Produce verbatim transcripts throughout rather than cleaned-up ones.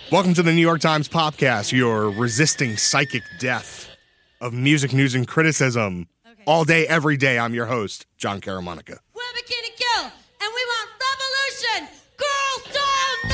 Welcome to the New York Times Popcast, your resisting psychic death of music news and criticism. Okay. All day, every day, I'm your host, John Caramonica. We're Bikini Kill, and we want revolution! Girls don't know!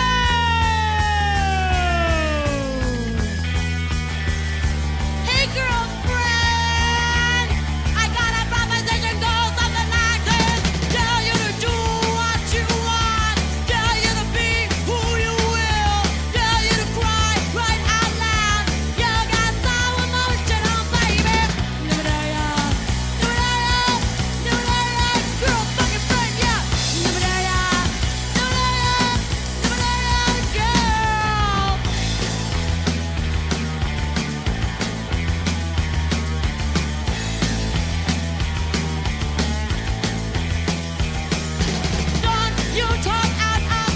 Hey, girlfriend! I got a proposition, go something like this! Tell you to do what you want! Tell you to be who you will! Tell you to cry right out loud! You got so emotional, baby! New-da-ya, new-da-ya, new-da-ya, girl fucking friend, yeah! New-da-ya, new-da-ya, new-da-ya, girl! Don't you talk out of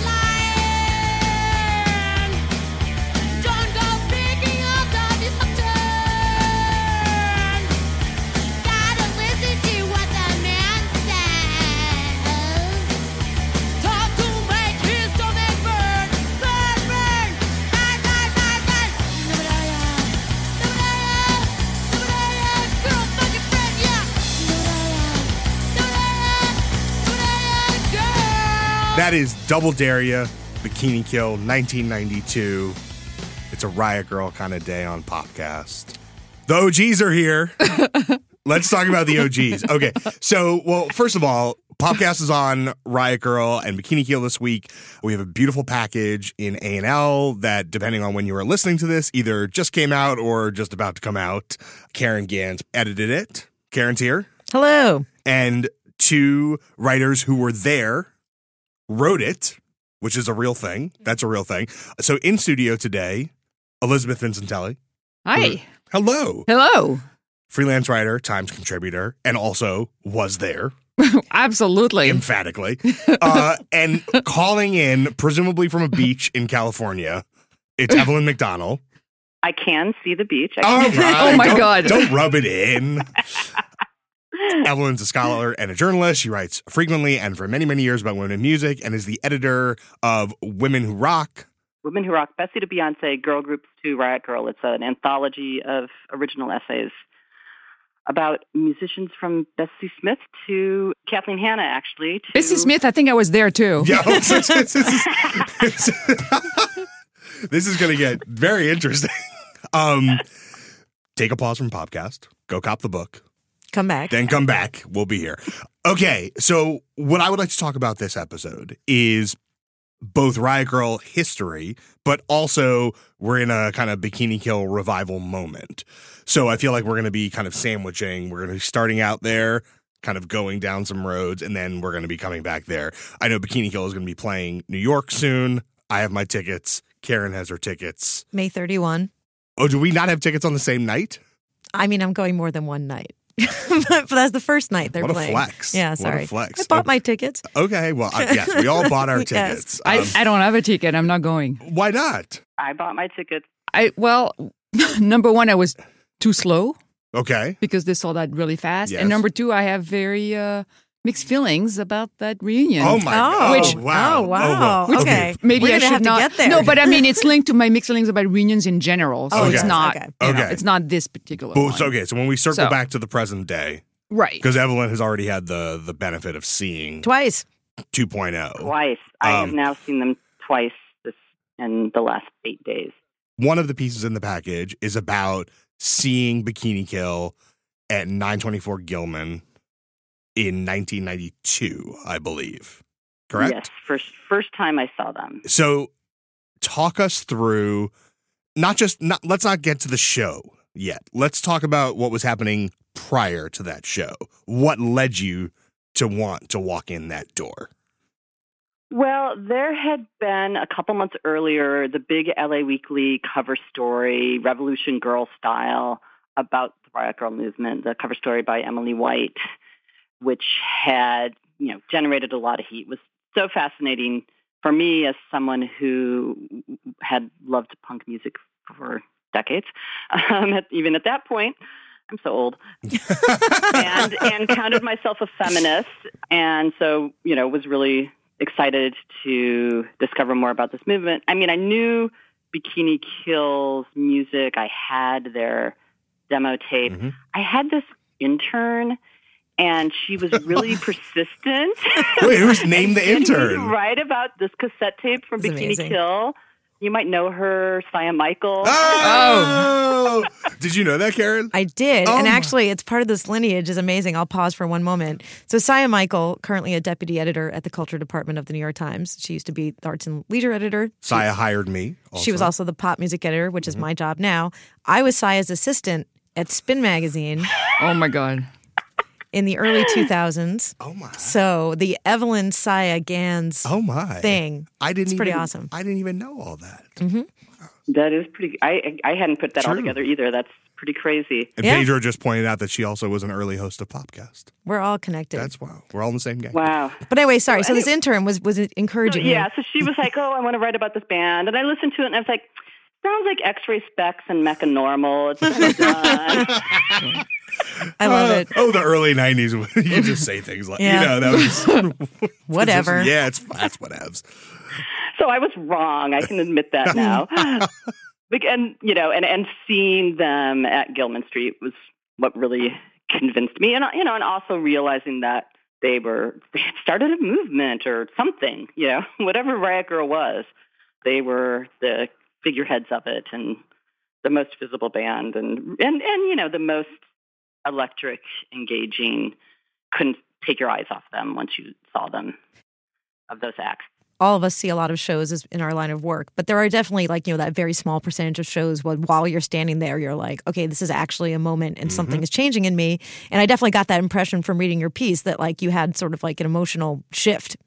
line. Don't go picking up the disruption. Gotta listen to what the man says. Talk to make his stomach burn, burn, burn, burn, burn, burn, burn. New-da-ya, new-da-ya, new-da-ya, girl fucking friend, yeah. New-da-ya, new-da-ya, new-da-ya, girl. That is Double Dare Ya, Bikini Kill, nineteen ninety-two. It's a Riot Girl kind of day on Popcast. The O Gs are here. Let's talk about the O Gs. Okay, so, well, first of all, Popcast is on Riot Girl and Bikini Kill this week. We have a beautiful package in A and L that, depending on when you are listening to this, either just came out or just about to come out. Karen Gans edited it. Karen's here. Hello. And two writers who were there wrote it, which is a real thing. That's a real thing. So in studio today, Elizabeth Vincentelli. Hi. Hello. Hello. Freelance writer, Times contributor, and also was there, Absolutely. emphatically. Uh, and calling in, presumably from a beach in California, it's Evelyn McDonald. I can see the beach. I All can right. Oh, my Don't- God. Don't rub it in. Evelyn's a scholar and a journalist. She writes frequently and for many, many years about women in music and is the editor of Women Who Rock. Women Who Rock, Bessie to Beyonce, Girl Groups to Riot Girl. It's an anthology of original essays about musicians from Bessie Smith to Kathleen Hanna, actually. To Bessie Smith, I think I was there too. Yeah, this is, this is, this is going to get very interesting. Um, take a pause from Popcast. Go cop the book. Come back. Then come back. We'll be here. Okay, so what I would like to talk about this episode is both Riot Girl history, but also we're in a kind of Bikini Kill revival moment. So I feel like we're going to be kind of sandwiching. We're going to be starting out there, kind of going down some roads, and then we're going to be coming back there. I know Bikini Kill is going to be playing New York soon. I have my tickets. Karen has her tickets. May thirty-first. Oh, do we not have tickets on the same night? I mean, I'm going more than one night. But that's the first night they're What a playing. flex. Yeah, What a sorry. flex. I bought Okay. my tickets. Okay, well, uh, yes, we all bought our Yes. tickets. I, Um, I don't have a ticket. I'm not going. why not? I bought my tickets. I well, number one, I was too slow Okay. because they sold out really fast, Yes. and number two, I have very uh, mixed feelings about that reunion. Oh my Oh. god! Which- wow! Oh, wow. well, Okay. Maybe We're I gonna should have to not. get there. No, but I mean, it's linked to my mixed feelings about reunions in general. So Oh, it's okay. not. Okay. you know, Okay. it's not this particular But one. it's okay. So when we circle So- back to the present day, Right. because Evelyn has already had the the benefit of seeing Twice. two point oh. Twice. I have Um, now seen them twice this in the last eight days. One of the pieces in the package is about seeing Bikini Kill at nine twenty-four Gilman in nineteen ninety-two, I believe. Correct? Yes, first first time I saw them. So talk us through not just not let's not get to the show yet. Let's talk about what was happening prior to that show. What led you to want to walk in that door? Well, there had been a couple months earlier the big L A Weekly cover story, Revolution Girl Style, about the Riot Girl movement, the cover story by Emily White, which had, you know, generated a lot of heat. It was so fascinating for me as someone who had loved punk music for decades. Um, at, even at that point, I'm so old, and and counted myself a feminist, and so, you know, was really excited to discover more about this movement. I mean, I knew Bikini Kill's music. I had their demo tape. Mm-hmm. I had this intern, and she was really persistent. Wait, who's named the And getting me to intern? write about this cassette tape from That's Bikini amazing. Kill. You might know her, Saya Michael. Oh! Did you know that, Karen? I did. Oh and my- actually, it's part of this lineage is amazing. I'll pause for one moment. So Saya Michael, currently a deputy editor at the culture department of the New York Times. She used to be the arts and leisure editor. Saya hired me. She was also the pop music editor, which Mm-hmm. is my job now. I was Saya's assistant at Spin Magazine Oh my God. in the early two thousands. Oh my! So the Evelyn Saya Gans Oh my! thing. I didn't. It's pretty even, awesome. I didn't even know all that. That is pretty. I I hadn't put that all True. together either. That's pretty crazy. And Yeah. Pedro just pointed out that she also was an early host of Popcast. We're all connected. That's wow. We're all in the same gang. Wow. but anyway, sorry. So this anyway- intern was was encouraging you. Yeah, so she was like, "Oh, I want to write about this band," and I listened to it, and I was like, "Sounds like X-Ray Specs and Mecha Normal. It's kind of done." I love Uh, it. Oh, the early nineties. You can just say things like, Yeah. you know, that was Whatever. Yeah, it's that's whatevs. So I was wrong. I can admit that now. Bec- and you know, and and seeing them at Gilman Street was what really convinced me, and you know, and also realizing that they were they had started a movement or something. You know, whatever Riot Girl was, they were the figureheads of it and the most visible band, and and and you know, the most electric, engaging. Couldn't take your eyes off them once you saw them, of those acts. All of us see a lot of shows as in our line of work, but there are definitely like, you know, that very small percentage of shows when while you're standing there, you're like, okay, this is actually a moment and something is changing in me. And I definitely got that impression from reading your piece that like you had sort of like an emotional shift.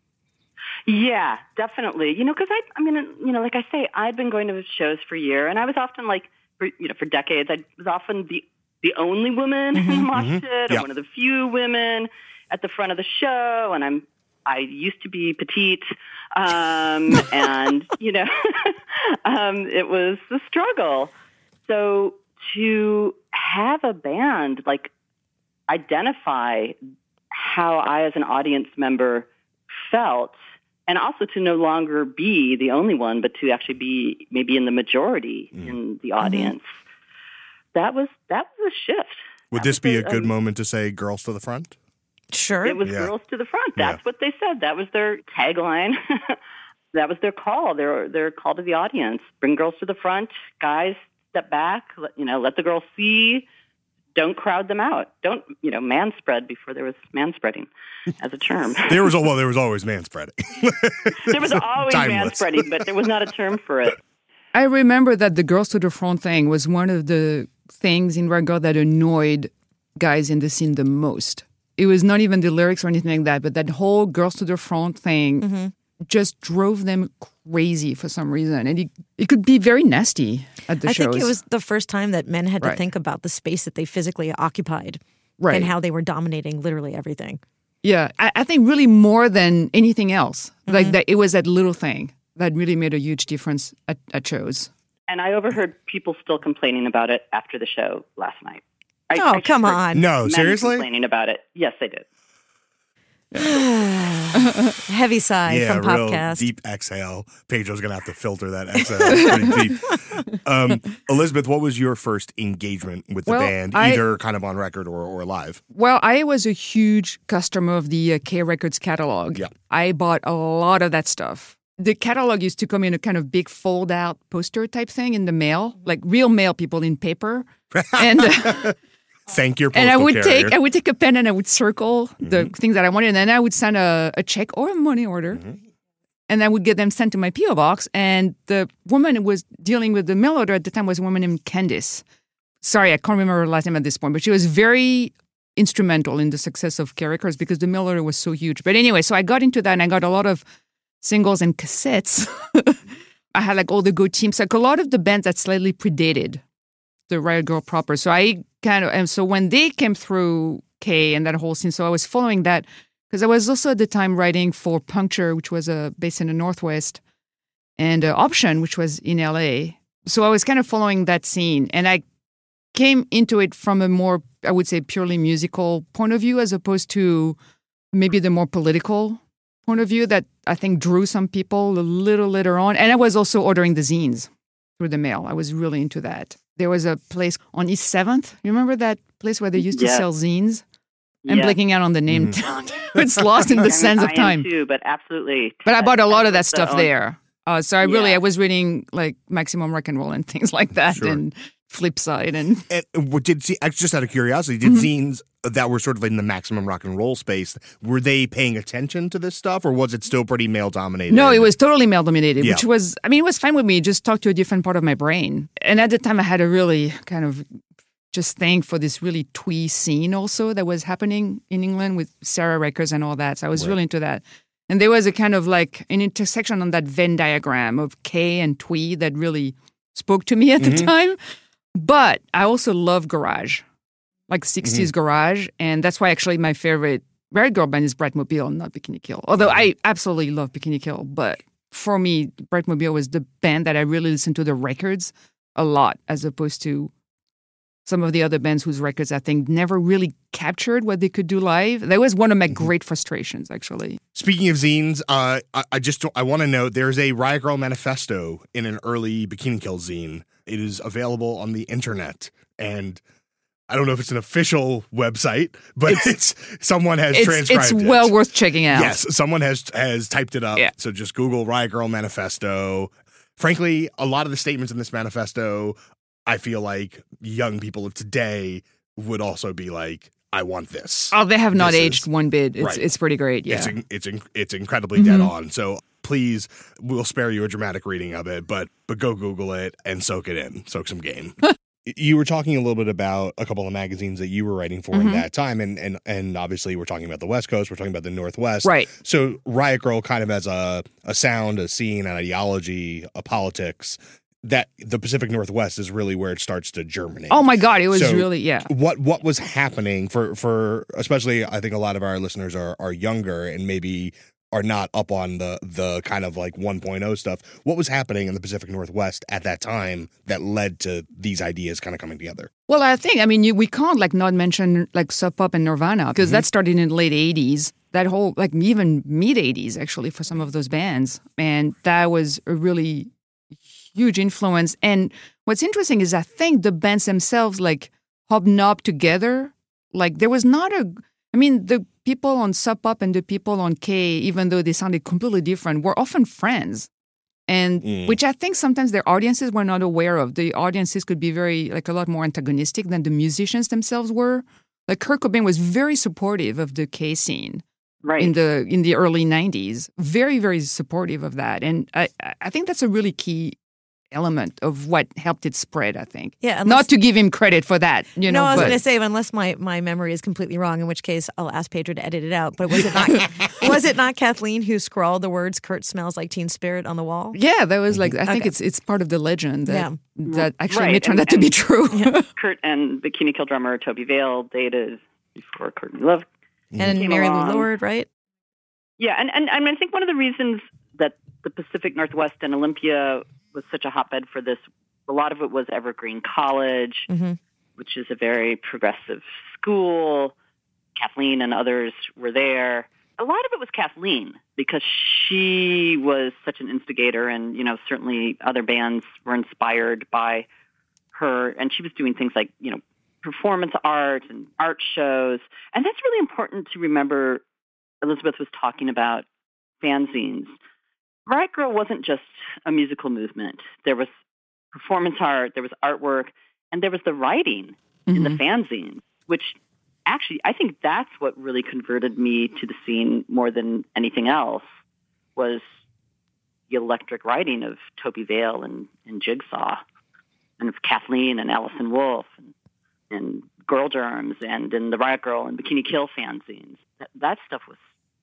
Yeah, definitely. You know, because I, I mean, you know, like I say, I'd been going to shows for a year, and I was often like, for, you know, for decades, I was often the the only woman who watched it, or Yeah. one of the few women at the front of the show, and I'm. I used to be petite, um, and you know, um, it was a struggle. So to have a band like identify how I, as an audience member, felt, and also to no longer be the only one, but to actually be maybe in the majority in the audience, that was that was a shift. Would That this was be a good um, moment to say girls to the front? Sure. It was Yeah. girls to the front. That's Yeah. what they said. That was their tagline. That was their call. Their their call to the audience. Bring girls to the front. Guys, step back. Let, you know, let the girls see. Don't crowd them out. Don't, you know, man spread before there was man spreading as a term. There was well, there was always man spreading. There was always man Timeless. spreading, but there was not a term for it. I remember that the Girls to the Front thing was one of the things in regard that annoyed guys in the scene the most. It was not even the lyrics or anything like that, but that whole Girls to the Front thing just drove them crazy for some reason. And it, it could be very nasty at the I shows. think it was the first time that men had to Right. think about the space that they physically occupied right. and how they were dominating literally everything. Yeah, I, I think really more than anything else. Like that, it was that little thing that really made a huge difference at, at shows. And I overheard people still complaining about it after the show last night. I, Oh, I come heard on. No, men seriously? complaining about it. Yes, they did. Heavy sigh yeah, from real Popcast. deep exhale. Pedro's gonna have to filter that exhale. It's pretty deep. Um, Elizabeth, what was your first engagement with the Well, band, I- either kind of on record or, or live? Well, I was a huge customer of the uh, K Records catalog. Yeah. I bought a lot of that stuff. The catalog used to come in a kind of big fold-out poster type thing in the mail, like real mail people in paper. and uh, Thank your postal and I would carrier. take I would take a pen and I would circle the things that I wanted, and then I would send a, a check or a money order, and I would get them sent to my P O box. And the woman who was dealing with the mail order at the time was a woman named Candice. Sorry, I can't remember her last name at this point, but she was very instrumental in the success of K Records because the mail order was so huge. But anyway, so I got into that, and I got a lot of singles and cassettes. I had like all the Go teams, like a lot of the bands that slightly predated the Riot Girl proper. So I kind of, and so when they came through K and that whole scene, so I was following that because I was also at the time writing for Puncture, which was uh, based in the Northwest, and uh, Option, which was in L A. So I was kind of following that scene, and I came into it from a more, I would say, purely musical point of view, as opposed to maybe the more political point of view that I think drew some people a little later on. And I was also ordering the zines. through the mail. I was really into that. There was a place on East seventh. You remember that place where they used to Yeah. sell zines? I'm Yeah. blanking out on the name. Mm-hmm. It's lost in the I mean, sands of I am time. too, but absolutely. But I bought a lot of that That's the stuff only- there. Uh, so I really, Yeah. I was reading like Maximum Rock and Roll and things like that, Sure. and Flipside, and And what did see? Just out of curiosity, did zines that were sort of in the maximum rock and roll space, were they paying attention to this stuff, or was it still pretty male dominated? no, it was totally male dominated, Yeah. which was, I mean, it was fine with me. Just talk to a different part of my brain. And at the time, I had a really kind of just thing for this really twee scene also that was happening in England with Sarah Records and all that. So I was Right. really into that. And there was a kind of like an intersection on that Venn diagram of K and twee that really spoke to me at the time. But I also love garage, like sixties garage. And that's why actually my favorite Riot Girl band is Bratmobile, not Bikini Kill. Although I absolutely love Bikini Kill. But for me, Bratmobile was the band that I really listened to the records a lot, as opposed to some of the other bands whose records I think never really captured what they could do live. That was one of my great frustrations, actually. Speaking of zines, uh, I, I just I want to note there's a Riot Girl manifesto in an early Bikini Kill zine. It is available on the internet, and I don't know if it's an official website, but it's, someone has It's, transcribed it's it. well worth checking out. Yes, someone has has typed it up. Yeah. So just Google Riot Girl manifesto. Frankly, a lot of the statements in this manifesto, I feel like young people of today would also be like, I want this. Oh, they have not This aged is- one bit. It's right. it's pretty great. Yeah. It's in, it's in, it's incredibly dead on. So please, we'll spare you a dramatic reading of it, but but go Google it and soak it in, soak some game. You were talking a little bit about a couple of magazines that you were writing for in that time, and and and obviously we're talking about the West Coast, we're talking about the Northwest, Right. So Riot Girl kind of as a a sound, a scene, an ideology, a politics. That the Pacific Northwest is really where it starts to germinate. Oh my God, it was So, really yeah. What what was happening for for especially I think a lot of our listeners are are younger and maybe are not up on the the kind of like one point oh stuff. What was happening in the Pacific Northwest at that time that led to these ideas kind of coming together? Well, I think I mean you, we can't like not mention like Sub Pop and Nirvana because that started in the late eighties. That whole like even mid eighties actually for some of those bands, and that was a really huge influence. And what's interesting is I think the bands themselves like hobnobbed together. Like there was not a, I mean, the people on Sub Pop and the people on K, even though they sounded completely different, were often friends. And Mm. which I think sometimes their audiences were not aware of. The audiences could be very, like a lot more antagonistic than the musicians themselves were. Like Kurt Cobain was very supportive of the K scene. Right. in the in the early nineties, very very supportive of that, and I I think that's a really key element of what helped it spread. I think, Yeah, unless- not to give him credit for that, you know. no, I was but going to say, unless my, my memory is completely wrong, in which case I'll ask Pedro to edit it out. But was it not was it not Kathleen who scrawled the words "Kurt smells like Teen Spirit" on the wall? yeah, that was like I think Okay. it's it's part of the legend that Yeah. that actually Right, may turn and- out to be and- true. Kurt and Bikini Kill drummer Toby Vale dated before Courtney Love. And Came Mary Lou along. Lord, right? Yeah, and, and, and I think one of the reasons that the Pacific Northwest and Olympia was such a hotbed for this, a lot of it was Evergreen College, Mm-hmm. which is a very progressive school. Kathleen and others were there. A lot of it was Kathleen because she was such an instigator, and you know certainly other bands were inspired by her. And she was doing things like you know performance art and art shows, and that's really important to remember. Elizabeth was talking about fanzines. Riot Girl wasn't just a musical movement. There was performance art, there was artwork, and there was the writing in the fanzines, which actually I think that's what really converted me to the scene more than anything else was the electric writing of Toby Vale and, and Jigsaw and of Kathleen and Alison Wolfe and, and Girl Germs and in the Riot Girl and Bikini Kill fanzines. That, that stuff was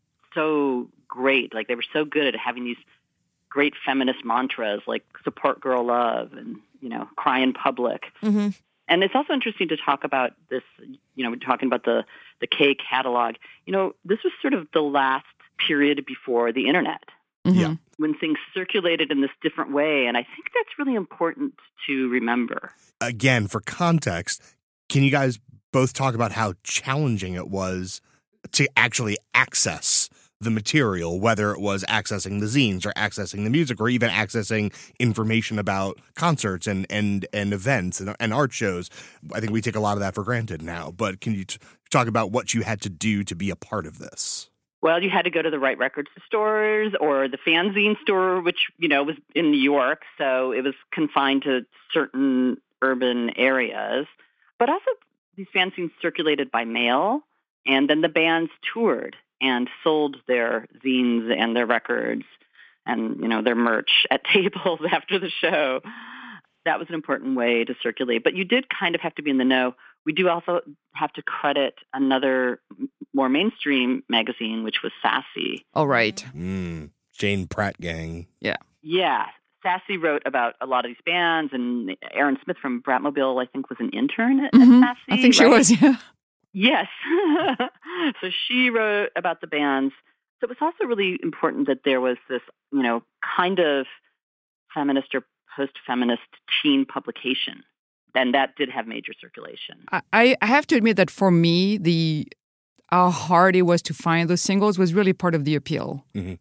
so great. Like they were so good at having these great feminist mantras like support girl love and, you know, cry in public. Mm-hmm. And it's also interesting to talk about this, you know, we're talking about the, the K catalog. You know, this was sort of the last period before the internet Yeah. when things circulated in this different way. And I think that's really important to remember. Again, for context, can you guys both talk about how challenging it was to actually access the material, whether it was accessing the zines or accessing the music or even accessing information about concerts and and, and events and, and art shows. I think we take a lot of that for granted now. But can you t- talk about what you had to do to be a part of this? Well, you had to go to the right record stores or the fanzine store, which, you know, was in New York. So it was confined to certain urban areas. But also these fanzines circulated by mail. And then the bands toured and sold their zines and their records and, you know, their merch at tables after the show. That was an important way to circulate. But you did kind of have to be in the know. We do also have to credit another more mainstream magazine, which was Sassy. All right. Mm, Jane Pratt gang. Yeah. Yeah. Sassy wrote about a lot of these bands, and Erin Smith from Bratmobile, I think, was an intern at, Mhm. at Sassy. I think she right? was, yeah. Yes. So she wrote about the bands. So it was also really important that there was this, you know, kind of feminist or post-feminist teen publication. And that did have major circulation. I, I have to admit that for me, the how hard it was to find those singles was really part of the appeal. Mhm.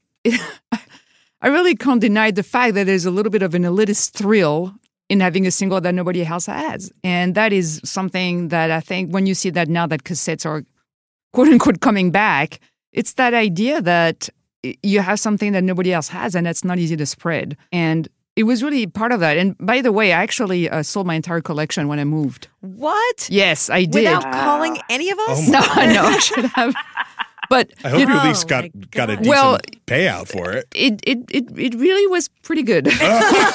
I really can't deny the fact that there's a little bit of an elitist thrill in having a single that nobody else has. And that is something that I think when you see that now that cassettes are quote unquote coming back, it's that idea that you have something that nobody else has and that's not easy to spread. And it was really part of that. And by the way, I actually uh, sold my entire collection when I moved. What? Yes, I did. Without Wow. calling any of us? Oh No, I know I should have. But I hope you know- at least Oh, got my got a God. decent Well- payout for it. it, it it it really was pretty good. All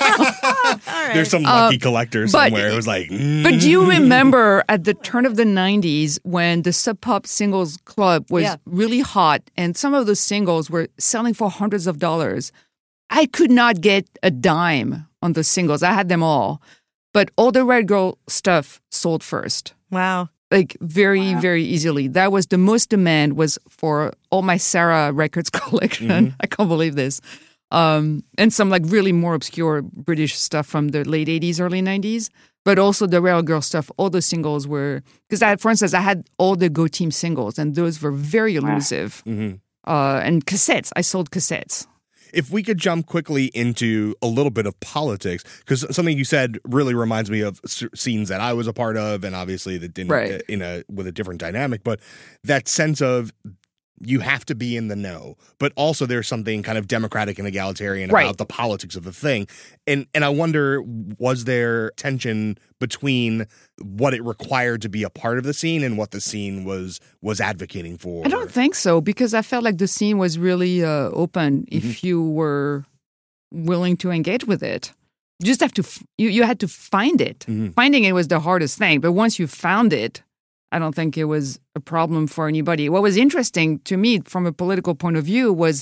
right. There's some lucky collector but- somewhere who was like, mm. But do you remember at the turn of the nineties when the Sub Pop Singles Club was Yeah. really hot and some of those singles were selling for hundreds of dollars? I could not get a dime on those singles. I had them all. But all the Red Girl stuff sold first. Wow. Like very, Wow. very easily. That was the most demand was for all my Sarah Records collection. Mm-hmm. I can't believe this. Um, and some like really more obscure British stuff from the late eighties, early nineties. But also the Real Girl stuff, all the singles were, because I, for instance, I had all the Go Team singles and those were very elusive. Mhm. Uh, and cassettes, I sold cassettes. If we could jump quickly into a little bit of politics, because something you said really reminds me of s- scenes that I was a part of, and obviously that didn't Right. in a with a different dynamic. But that sense of you have to be in the know, but also there's something kind of democratic and egalitarian Right. about the politics of the thing. And and I wonder, was there tension between what it required to be a part of the scene and what the scene was was advocating for? I don't think so because I felt like the scene was really uh, open if you were willing to engage with it. You just have to, f- you, you had to find it. Mhm. Finding it was the hardest thing. But once you found it, I don't think it was a problem for anybody. What was interesting to me from a political point of view was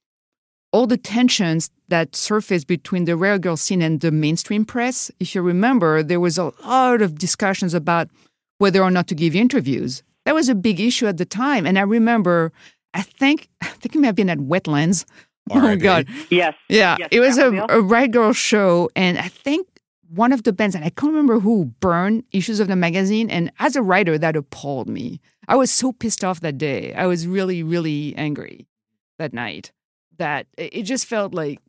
all the tensions that surfaced between the Rare Girl scene and the mainstream press. If you remember, there was a lot of discussions about whether or not to give interviews. That was a big issue at the time. And I remember, I think, I think it may have been at Wetlands. Oh, R I P. God. Yes. Yeah, Yes, it was a, Batmobile. a Ride Girl show, and I think one of the bands, and I can't remember who, burned issues of the magazine. And as a writer, that appalled me. I was so pissed off that day. I was really, really angry that night. That it it just felt like,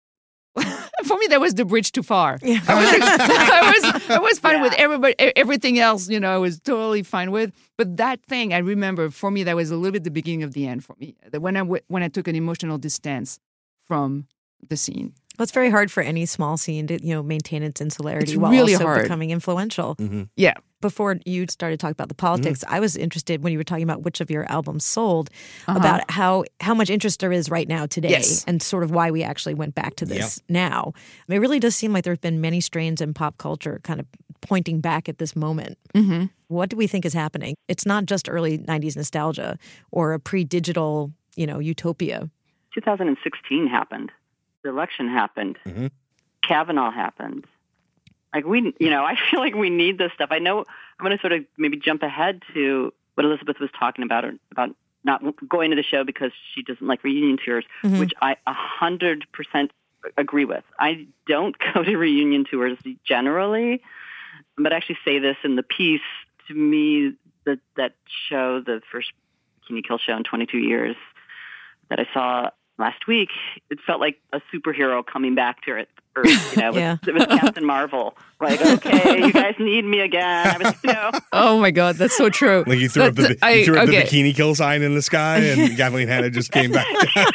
for me, that was the bridge too far. Yeah. I was, I was, I was fine Yeah. with everybody, e- everything else. You know, I was totally fine with. But that thing, I remember, for me, that was a little bit the beginning of the end for me. That when I w- when I took an emotional distance from the scene. Well, it's very hard for any small scene to, you know, maintain its insularity It's while really also hard. becoming influential. Mhm. Yeah. Before you started talking about the politics, I was interested when you were talking about which of your albums sold, Uh-huh. about how how much interest there is right now today, Yes. and sort of why we actually went back to this now. I mean, it really does seem like there have been many strains in pop culture kind of pointing back at this moment. Mm-hmm. What do we think is happening? It's not just early nineties nostalgia or a pre-digital, you know, utopia. two thousand sixteen happened. The election happened. Mhm. Kavanaugh happened. Like we, you know, I feel like we need this stuff. I know I'm going to sort of maybe jump ahead to what Elizabeth was talking about, or about not going to the show because she doesn't like reunion tours, Mhm. which I a hundred percent agree with. I don't go to reunion tours generally, but I actually say this in the piece. To me, that that show, the first Bikini Kill show in twenty-two years, that I saw last week, it felt like a superhero coming back to Earth. You know, Yeah. it, was, it was Captain Marvel. Like, okay, you guys need me again. I was, you know, Oh my God, that's so true. Like you threw up the That- I- you threw up okay. the bikini kill sign in the sky, and Kathleen Hanna just came back.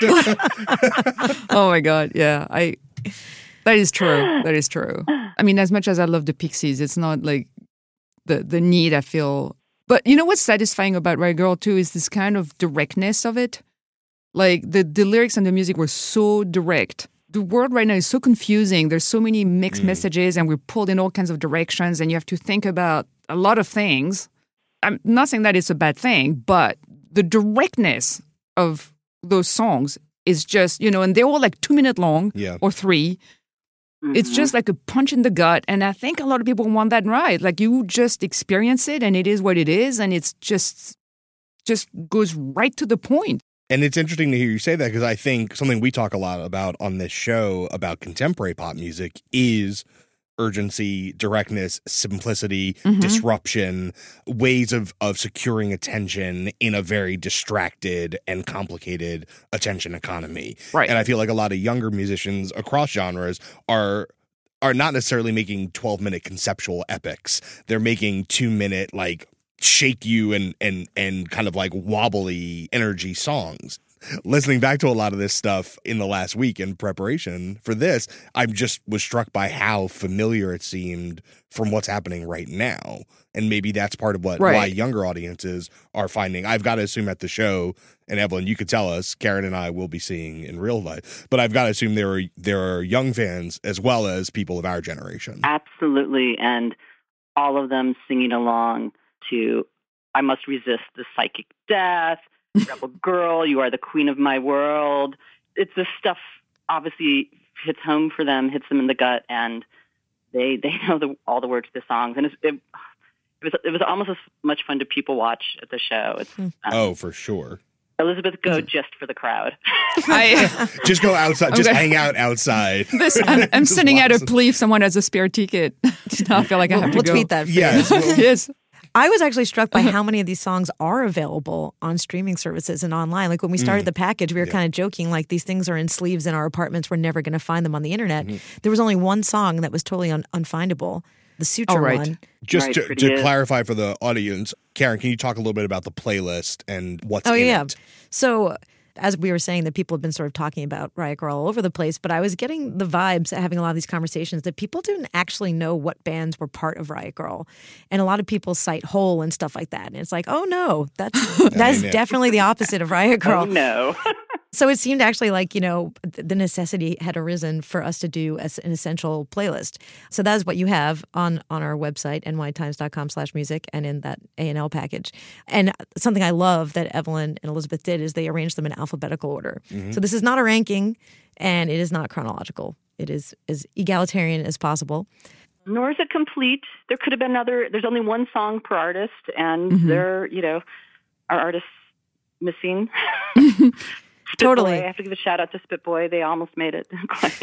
Oh my God, yeah. I that is true. That is true. I mean, as much as I love the Pixies, it's not like the the need I feel. But you know what's satisfying about Riot Girl too is this kind of directness of it. Like the, the lyrics and the music were so direct. The world right now is so confusing. There's so many mixed Mm. messages, and we're pulled in all kinds of directions, and you have to think about a lot of things. I'm not saying that it's a bad thing, but the directness of those songs is just, you know, and they're all like two minute long Yeah. or three. It's just like a punch in the gut. And I think a lot of people want that right. Like you just experience it and it is what it is. And it's just, just goes right to the point. And it's interesting to hear you say that, because I think something we talk a lot about on this show about contemporary pop music is urgency, directness, simplicity, Mhm. disruption, ways of of securing attention in a very distracted and complicated attention economy. Right. And I feel like a lot of younger musicians across genres are are not necessarily making twelve minute conceptual epics. They're making two minute like shake you and and and kind of like wobbly energy songs. Listening back to a lot of this stuff in the last week in preparation for this, I just was struck by how familiar it seemed from what's happening right now. And maybe that's part of what Right. why younger audiences are finding. I've got to assume at the show, and Evelyn, you could tell us, Karen and I will be seeing in real life, but I've got to assume there are there are young fans as well as people of our generation. absolutely. And all of them singing along to I Must Resist the Psychic Death, Rebel Girl, You Are the Queen of My World. It's this stuff obviously hits home for them, hits them in the gut, and they they know the, all the words to the songs. And it's, it, it was it was almost as much fun to people watch at the show. It's um, Oh, for sure. Elizabeth, go just for the crowd. I, Just go outside. Just Okay. hang out outside. this, I'm, I'm Just sending out a watch some- plea if someone has a spare ticket. Now I feel like I have to We'll go. tweet that for you. Yes. well, Yes. I was actually struck by how many of these songs are available on streaming services and online. Like when we started the package, we were kind of joking, like these things are in sleeves in our apartments. We're never going to find them on the internet. There was only one song that was totally un- unfindable, the Suture Oh, right. one. Just Right, to, pretty to is. clarify for the audience, Karen, can you talk a little bit about the playlist and what's Oh, in yeah. it? So as we were saying, that people have been sort of talking about Riot Girl all over the place, but I was getting the vibes having a lot of these conversations that people didn't actually know what bands were part of Riot Girl. And a lot of people cite Hole and stuff like that. And it's like, oh no, that's that's yeah. definitely the opposite of Riot Girl. Oh, no. So it seemed actually like, you know, th- the necessity had arisen for us to do as an essential playlist. So that is what you have on, on our website, nytimes.com slash music, and in that A and L package. And something I love that Evelyn and Elizabeth did is they arranged them in alphabetical order. So this is not a ranking, and it is not chronological. It is as egalitarian as possible. Nor is it complete. There could have been another. There's only one song per artist, and Mhm. there, you know, are artists missing. Totally. Spitboy. I have to give a shout out to Spitboy. They almost made it.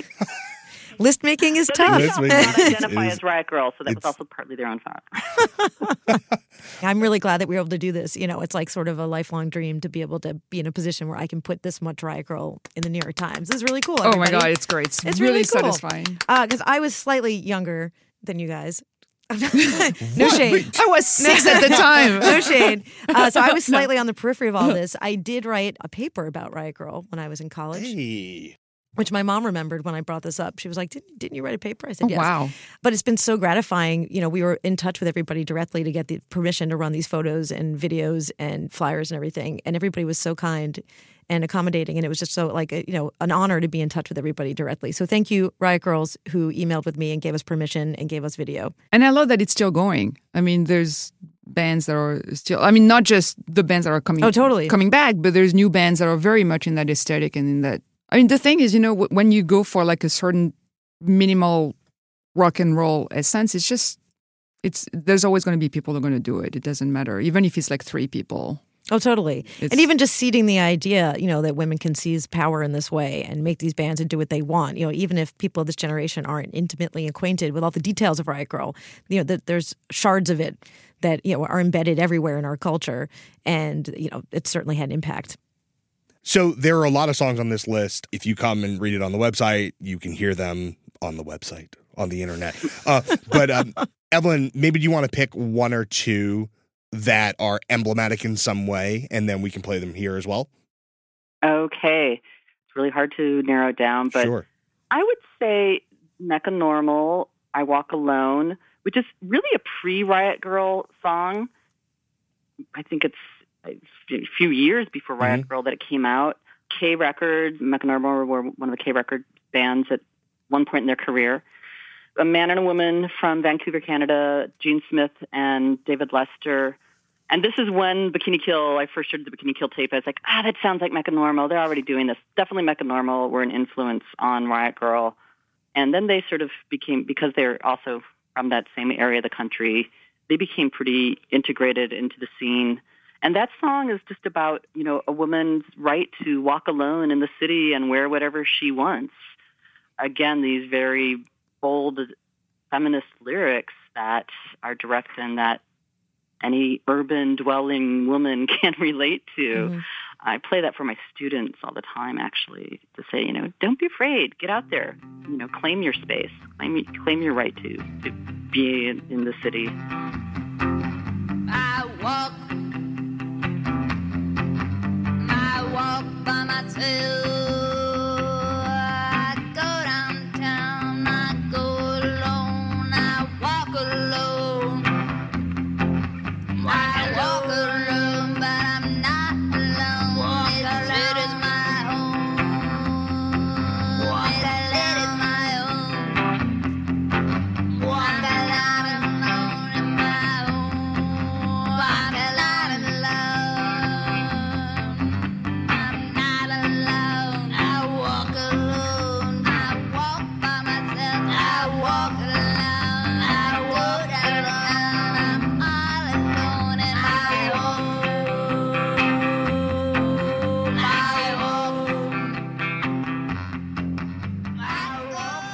List making is But they tough. List also making not is- identify is- as Riot Girl, so that was it's- also partly their own fault. I'm really glad that we were able to do this. You know, it's like sort of a lifelong dream to be able to be in a position where I can put this much Riot Girl in the New York Times. This is really cool. Oh my everybody. God, it's great. It's, It's really, really cool. satisfying. Because I was slightly younger than you guys. No shade. I was six at the time. No shade. Uh, so I was slightly on the periphery of all this. I did write a paper about Riot Girl when I was in college, Hey. which my mom remembered when I brought this up. She was like, didn't, didn't you write a paper? I said, Oh, yes. wow. But it's been so gratifying. You know, we were in touch with everybody directly to get the permission to run these photos and videos and flyers and everything. And everybody was so kind and accommodating. And it was just so like, a, you know, an honor to be in touch with everybody directly. So thank you, Riot Girls, who emailed with me and gave us permission and gave us video. And I love that it's still going. I mean, there's bands that are still, I mean, not just the bands that are coming, Oh, totally. coming back, but there's new bands that are very much in that aesthetic and in that. I mean, the thing is, you know, wh- when you go for like a certain minimal rock and roll essence, it's just, it's, there's always going to be people that are going to do it. It doesn't matter. Even if it's like three people. Oh, totally. It's- And even just seeding the idea, you know, that women can seize power in this way and make these bands and do what they want. You know, even if people of this generation aren't intimately acquainted with all the details of Riot Girl, you know, th- there's shards of it that, you know, are embedded everywhere in our culture. And, you know, it certainly had an impact. So there are a lot of songs on this list. If you come and read it on the website, you can hear them on the website, on the internet. Uh, but um, Evelyn, maybe you want to pick one or two that are emblematic in some way, and then we can play them here as well. Okay. It's really hard to narrow it down, but Sure. I would say Mecca Normal, I Walk Alone, which is really a pre-Riot Girl song. I think it's a few years before Riot Mhm. Girl that it came out. K Records, Mecca Normal were one of the K Record bands at one point in their career. A man and a woman from Vancouver, Canada, Gene Smith and David Lester. And this is when Bikini Kill, I first heard the Bikini Kill tape. I was like, ah, that sounds like Mecca Normal. They're already doing this. Definitely Mecca Normal were an influence on Riot Girl. And then they sort of became, because they're also from that same area of the country, they became pretty integrated into the scene. And that song is just about, you know, a woman's right to walk alone in the city and wear whatever she wants. Again, these very bold feminist lyrics that are direct and that any urban dwelling woman can relate to. Mm-hmm. I play that for my students all the time, actually, to say, you know, don't be afraid. Get out there. You know, claim your space. Claim, claim your right to, to be in, in the city. I walk, I walk by myself. I go downtown, I go alone, I walk alone. I walk alone, but I'm not alone. This city's my home. This city's my home. Walk alone alone in my home. Walk alone alone. I'm not alone. I walk alone. I walk by myself. I walk alone. I walk alone. I'm all alone in my home. My home. I walk.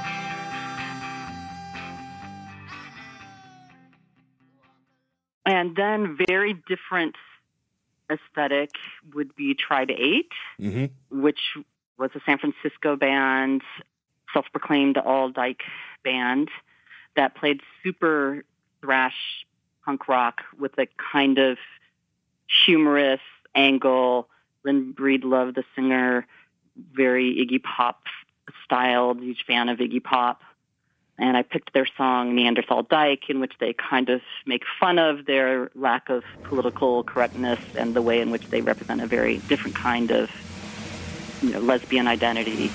And then very different aesthetic would be Tribe Eight, Mm-hmm. which was a San Francisco band, self-proclaimed all-dyke band that played super thrash punk rock with a kind of humorous angle. Lynn Breedlove, the singer, very Iggy Pop styled, huge fan of Iggy Pop. And I picked their song Neanderthal Dyke, in which they kind of make fun of their lack of political correctness and the way in which they represent a very different kind of, you know, lesbian identity.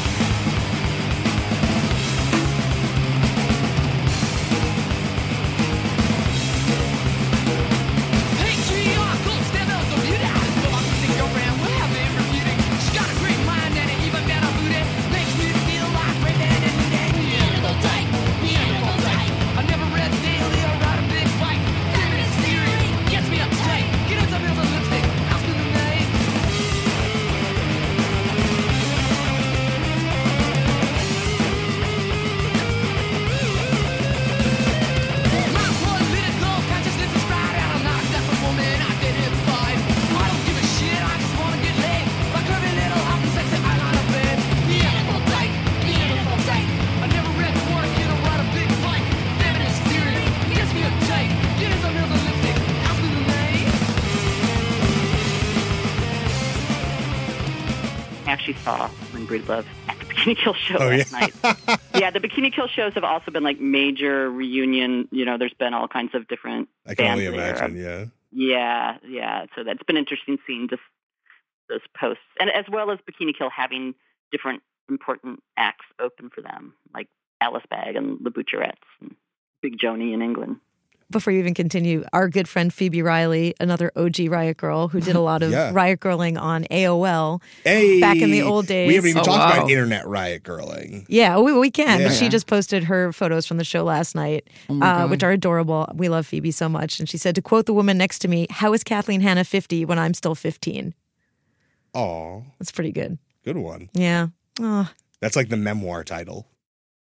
Patriarchal standards of beauty. So my sick girlfriend will have been refuting. She's got a great mind and an even better booty. Makes me feel like Ray-Ban and Ray-Dan. Neanderthal Dyke, Neanderthal Dyke. I never read daily or ride a big bike. Feminist theory gets me uptight. Get into bills of lipstick. I'll spend the night. My political consciousness is right out. I'm not a separate woman. Identified. I don't give a shit. I just wanna get laid. My curvy little hot and sexy eyeliner of bed. Neanderthal Dyke, Neanderthal Dyke. I never read the work. You know, ride a big bike. Feminist theory gets me uptight. Get into bills of lipstick. I'll spend the night. I actually saw Lynn Breedlove at the Bikini Kill show Oh, last yeah. night. Yeah, the Bikini Kill shows have also been like major reunion. You know, there's been all kinds of different I can bands only there. imagine, yeah. Yeah, yeah. So that's been interesting seeing just those posts, and as well as Bikini Kill having different important acts open for them, like Alice Bag and the Butcherettes and Big Joni in England. Before you even continue, our good friend Phoebe Riley, another O G Riot Girl who did a lot of Yeah. riot girling on A O L. Hey, Back in the old days. We haven't even Oh, talked wow. about internet riot girling. Yeah, we, we can. Yeah. She just posted her photos from the show last night, Oh my uh, God. which are adorable. We love Phoebe so much. And she said, to quote the woman next to me, how is Kathleen Hanna fifty when I'm still fifteen? Aw, That's pretty good. good one. Yeah. Oh, That's like the memoir title.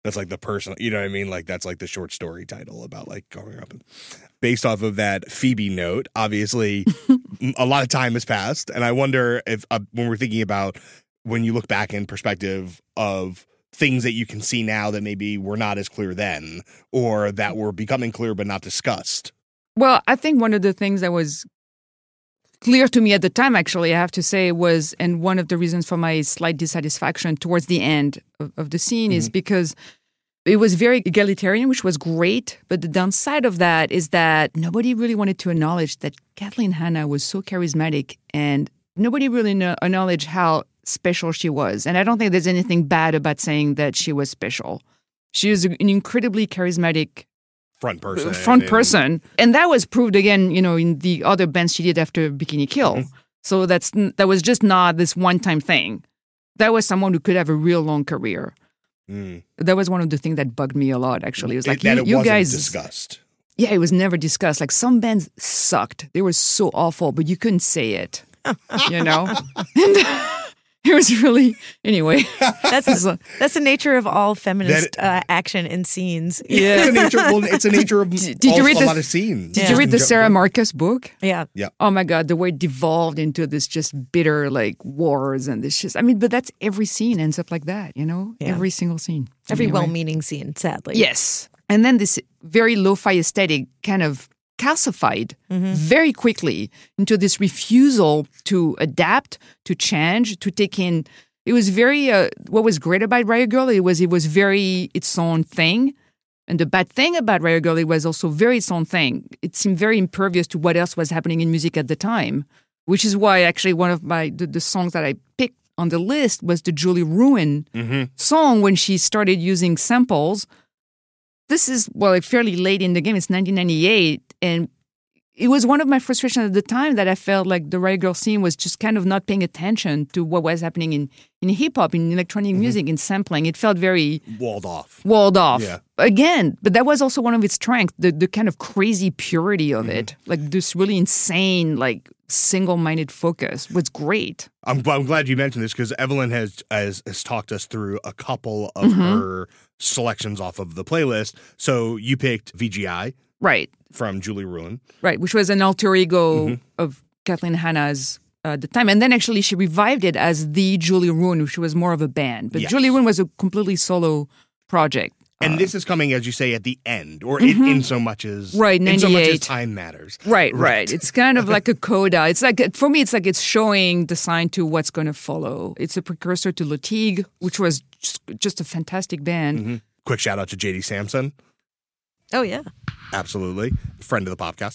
That's like the personal, you know what I mean? Like that's like the short story title about like growing up. Based off of that Phoebe note, obviously a lot of time has passed. And I wonder if uh, when we're thinking about when you look back in perspective of things that you can see now that maybe were not as clear then or that were becoming clear but not discussed. Well, I think one of the things that was clear to me at the time, actually, I have to say, was, and one of the reasons for my slight dissatisfaction towards the end of, of the scene mm-hmm. is because it was very egalitarian, which was great. But the downside of that is that nobody really wanted to acknowledge that Kathleen Hanna was so charismatic and nobody really know, acknowledged how special she was. And I don't think there's anything bad about saying that she was special. She was an incredibly charismatic front person. Front and, person. And that was proved again, you know, in the other bands she did after Bikini Kill. Mm-hmm. So that's that was just not this one-time thing. That was someone who could have a real long career. Mm. That was one of the things that bugged me a lot, actually. It was like, it, that you, it you wasn't guys... discussed. Yeah, it was never discussed. Like some bands sucked. They were so awful, but you couldn't say it, you know? It was really, anyway. That's the, that's the nature of all feminist that, uh, action and scenes. Yeah, it's a nature. Well, it's a nature of did, did all, you read a the, lot of scenes. Did yeah. you read the Sarah Marcus book? Yeah, yeah. Oh my God, the way it devolved into this just bitter like wars and this just. I mean, but that's every scene ends up like that, you know. Yeah. Every single scene. Every anyway. well-meaning scene, sadly. Yes, and then this very lo-fi aesthetic kind of calcified mm-hmm. very quickly into this refusal to adapt, to change, to take in. It was very, uh, what was great about Riot Girl, it was it was very its own thing. And the bad thing about Riot Girl, it was also very its own thing. It seemed very impervious to what else was happening in music at the time, which is why actually one of my the, the songs that I picked on the list was the Julie Ruin mm-hmm. song when she started using samples. This is, well, like fairly late in the game. It's nineteen ninety-eight, and it was one of my frustrations at the time that I felt like the Riot Girl scene was just kind of not paying attention to what was happening in, in hip-hop, in electronic mm-hmm. music, in sampling. It felt very... Walled off. Walled off. Yeah. Again, but that was also one of its strengths, the, the kind of crazy purity of mm-hmm. it. Like this really insane, like single-minded focus was great. I'm, I'm glad you mentioned this because Evelyn has, has has talked us through a couple of mm-hmm. her selections off of the playlist. So you picked V G I. Right. From Julie Ruin. Right, which was an alter ego mm-hmm. of Kathleen Hanna's uh, at the time. And then actually she revived it as the Julie Ruin, which was more of a band. But yes. Julie Ruin was a completely solo project. And uh, this is coming, as you say, at the end, or mm-hmm. in, in so much as right, in so much as time matters. Right, right, right. It's kind of like a coda. It's like, for me, it's like it's showing the sign to what's going to follow. It's a precursor to Latigue, which was just, just a fantastic band. Mm-hmm. Quick shout out to J D Samson. Oh, yeah. Absolutely. Friend of the podcast.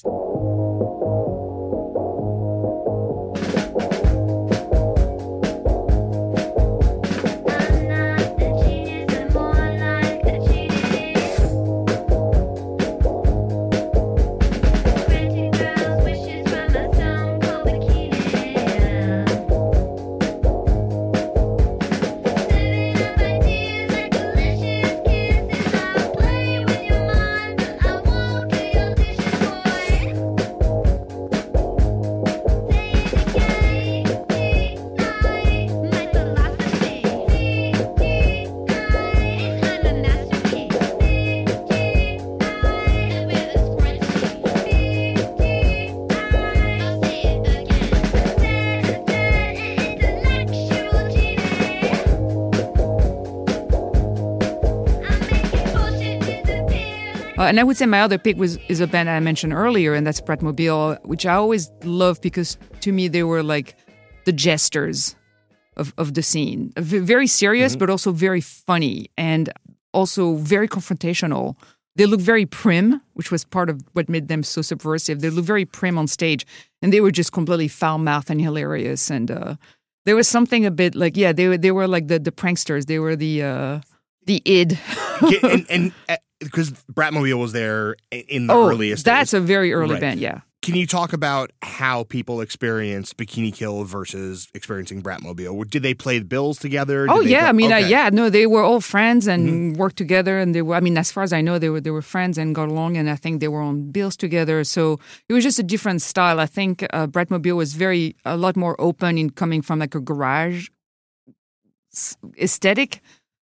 Uh, and I would say my other pick was is a band I mentioned earlier, and that's Bratmobile, which I always love because to me they were like the jesters of, of the scene. V- very serious, mm-hmm. but also very funny and also very confrontational. They look very prim, which was part of what made them so subversive. They look very prim on stage, and they were just completely foul-mouthed and hilarious. And uh, there was something a bit like, yeah, they were they were like the, the pranksters. They were the uh, the id. and, and uh, because Bratmobile was there in the oh, earliest that's days. a very early Right. band, yeah. Can you talk about how people experienced Bikini Kill versus experiencing Bratmobile? Did they play the bills together? Did Oh they yeah, go- I mean, uh, okay. yeah, no, they were all friends and mm-hmm. worked together, and they were. I mean, as far as I know, they were they were friends and got along, and I think they were on bills together. So it was just a different style. I think uh, Bratmobile was very a lot more open in coming from like a garage s- aesthetic.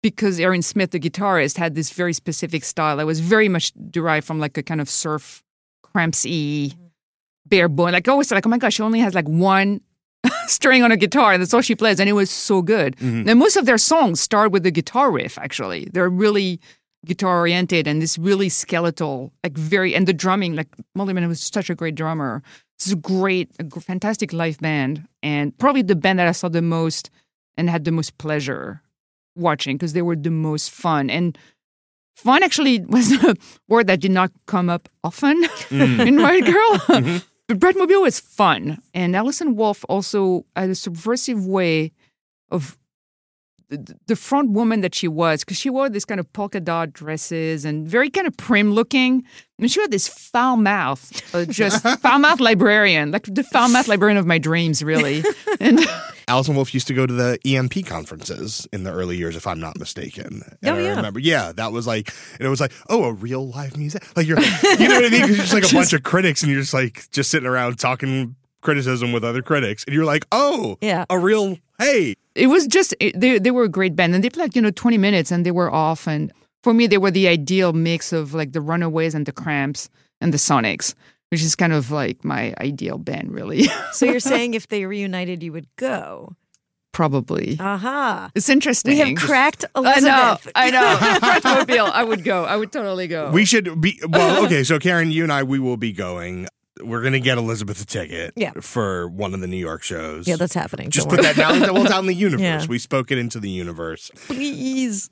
because Aaron Smith, the guitarist, had this very specific style that was very much derived from like a kind of surf, Cramps-y, bare bone. Like I always thought, like, oh my gosh, she only has like one string on a guitar, and that's all she plays, and it was so good. Mm-hmm. And most of their songs start with the guitar riff. Actually, they're really guitar oriented and this really skeletal, like very, and the drumming. Like Molly Mann was such a great drummer. This is a great, a g- fantastic live band, and probably the band that I saw the most and had the most pleasure watching because they were the most fun. And fun actually was a word that did not come up often Mm. in Riot Girl. Mm-hmm. But Bratmobile was fun. And Alison Wolfe also had a subversive way of the, the front woman that she was, because she wore this kind of polka dot dresses and very kind of prim looking. And she had this foul mouth, uh, just foul mouth librarian, like the foul mouth librarian of my dreams, really. And Alison Wolfe used to go to the E M P conferences in the early years, if I'm not mistaken. And Oh, I yeah. remember, yeah, that was like, and it was like, oh, a real live music. Like you're, you know what I mean? Because you're just like a bunch of critics, and you're just like just sitting around talking criticism with other critics, and you're like, oh, Yeah. a real hey. it was just, it, they, they were a great band. And they played, you know, twenty minutes and they were off. And for me, they were the ideal mix of like the Runaways and the Cramps and the Sonics, which is kind of like my ideal band, really. So you're saying if they reunited, you would go? Probably. Aha. It's interesting. We have cracked I know, Elizabeth. I know. Bratmobile, I would go. I would totally go. We should be well. Okay, so Karen, you and I, we will be going. We're gonna get Elizabeth a ticket Yeah. for one of the New York shows. Yeah, that's happening. Just Don't put worry. that now. Well, it's out in the universe. Yeah. We spoke it into the universe. Please.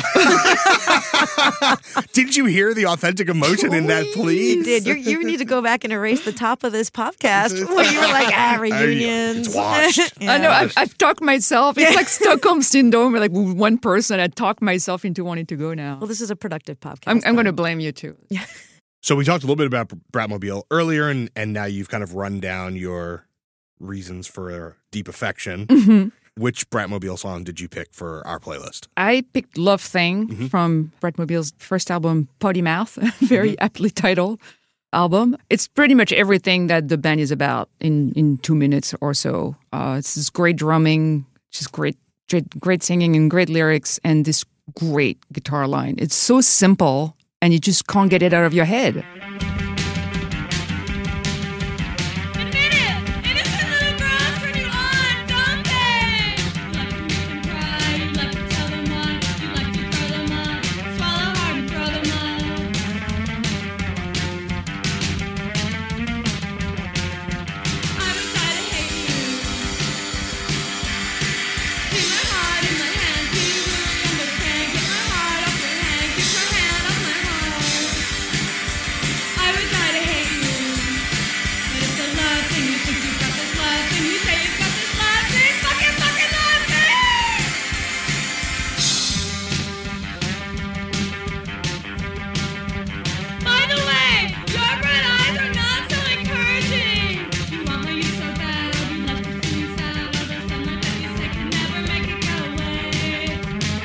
Did you hear the authentic emotion in that plea? You did. You're, you need to go back and erase the top of this podcast when you were like, ah, reunions. It's washed. I know. I've, I've talked myself. It's like Stockholm syndrome. Where like one person, I talked myself into wanting to go now. Well, this is a productive podcast. I'm, I'm going to then. blame you too. So we talked a little bit about Bratmobile earlier, and, and now you've kind of run down your reasons for deep affection. Mm-hmm. Which Bratmobile song did you pick for our playlist? I picked Love Thing Mhm. from Bratmobile's first album, Potty Mouth, very Mm-hmm. aptly titled album. It's pretty much everything that the band is about in, in two minutes or so. Uh, it's this great drumming, just great, great, great singing and great lyrics, and this great guitar line. It's so simple, and you just can't get it out of your head. Admit it! Innocent little girls turn you on, don't they? You like to make them cry, you like to tell them why, you like to throw them on, swallow hard and throw them on. I would try to hate you. See my heart in my hand, do you really understand? Get my heart off your hand, get your hand off my heart. I would try to hate you. But it's a love thing, you think you've got this love thing, you say you've got this love thing, fucking fucking love thing! By the way, your bright eyes are not so encouraging. You want my youth so bad, you left to see me sad, although some of that you say can never make it go away.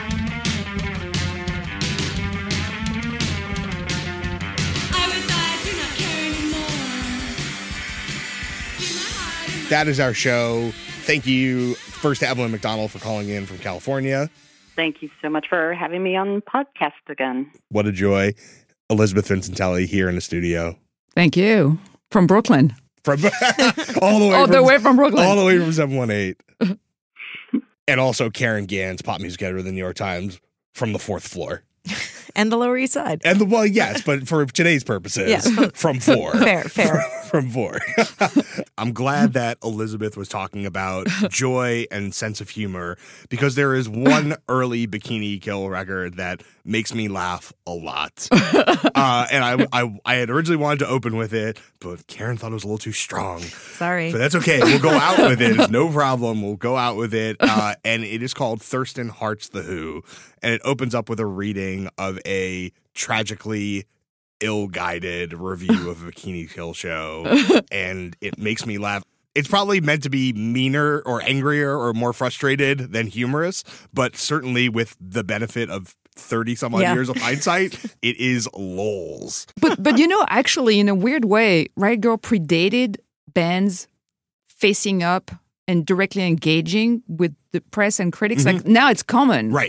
I would die to not care anymore. See my heart in my That is our show. Thank you first to Evelyn McDonald for calling in from California. Thank you so much for having me on the podcast again. What a joy. Elizabeth Vincentelli here in the studio. Thank you. From Brooklyn. From all the way All from, the way from Brooklyn. all the way from seven one eight. And also Karen Gans, pop music editor of the New York Times, from the fourth floor. And the Lower East Side. And the well, yes, but for today's purposes, Yes. from four. Fair, fair. From four. I'm glad that Elizabeth was talking about joy and sense of humor, because there is one early Bikini Kill record that makes me laugh a lot. Uh, and I, I I had originally wanted to open with it, but Karen thought it was a little too strong. Sorry. But that's okay. We'll go out with it. It's no problem. We'll go out with it. Uh, and it is called Thurston Hearts the Who. And it opens up with a reading of a tragically ill-guided review of a Bikini Kill show. And it makes me laugh. It's probably meant to be meaner or angrier or more frustrated than humorous, but certainly with the benefit of thirty some odd Yeah. years of hindsight, it is lols. But but you know, actually, in a weird way, Riot Girl predated bands facing up and directly engaging with the press and critics. Like now, it's common. Right.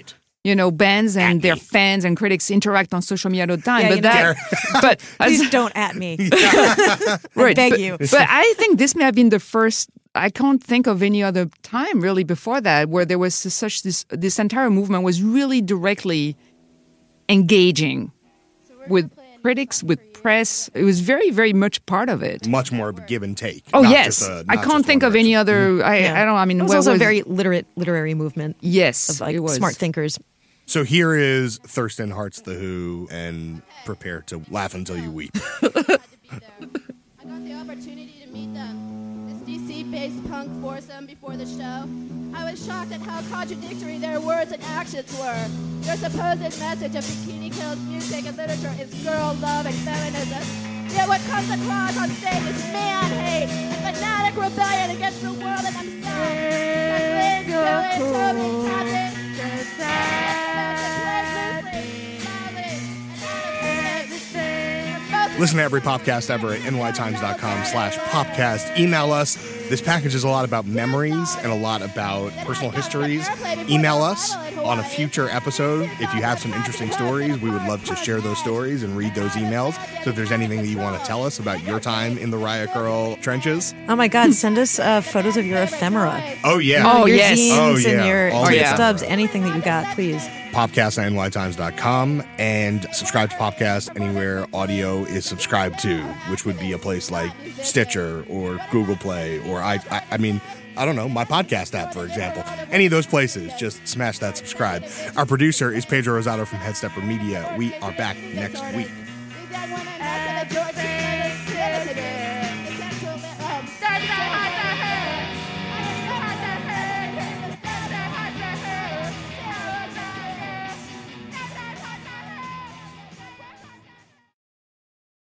you know, bands and At their me. fans and critics interact on social media all the time. Yeah, but you know, that, but as, Please don't at me. right, beg but, you. but I think this may have been the first. I can't think of any other time really before that where there was such this. This entire movement was really directly engaging with critics, with press. It was very, very much part of it. Much more of a give and take. Oh not yes, just a- I not can't just think one of any direction. other. I, Yeah. I don't know. I mean, It was where also was, a very literate literary movement yes, of like it was. smart thinkers. So here is Thurston Hart's The Who, and prepare to laugh until you weep. had to be there. I got the opportunity to meet them, this D C-based punk foursome before the show. I was shocked at how contradictory their words and actions were. Their supposed message of Bikini Kill's music and literature is girl love and feminism. Yet what comes across on stage is man hate and fanatic rebellion against the world and themselves. Kathleen, Julie, Toby, Kathy, Listen to every podcast ever at nytimes.com slash popcast. Email us. This package is a lot about memories and a lot about personal histories. Email us on a future episode. If you have some interesting stories, we would love to share those stories and read those emails. So if there's anything that you want to tell us about your time in the Riot Girl trenches. Oh my God, send us uh, photos of your ephemera. Oh, yeah. Oh, your yes. zines Oh, yeah. and your, All your the ephemera. stubs, anything that you got, please. Popcast at N Y Times dot com, and subscribe to Popcast anywhere audio is subscribed to, which would be a place like Stitcher or Google Play or I, I, I mean, I don't know, my podcast app, for example. Any of those places, just smash that subscribe. Our producer is Pedro Rosado from Headstepper Media. We are back next week.